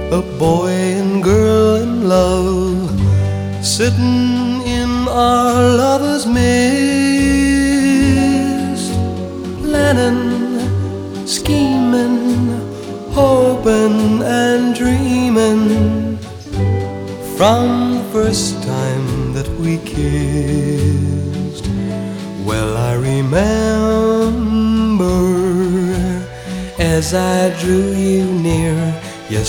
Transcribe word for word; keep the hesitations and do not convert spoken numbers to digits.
a boy and girl in love, sitting in our lover's midst, planning, scheming, hoping and dreaming, from the first time that we kissed. Well, I remember as I drew you near,